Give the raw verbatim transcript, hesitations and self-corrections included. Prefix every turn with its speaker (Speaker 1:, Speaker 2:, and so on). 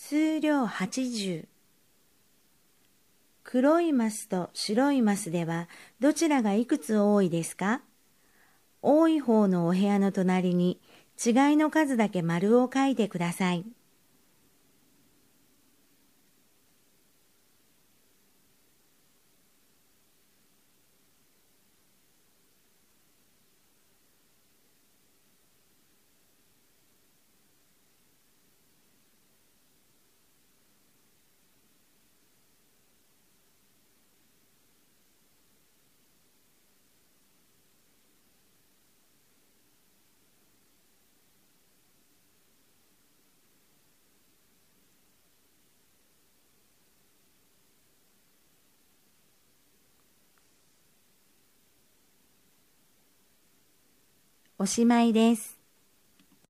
Speaker 1: 数量はちじゅう。黒いマスと白いマスではどちらがいくつ多いですか？多い方のお部屋の隣に違いの数だけ丸を書いてください。おしまいです。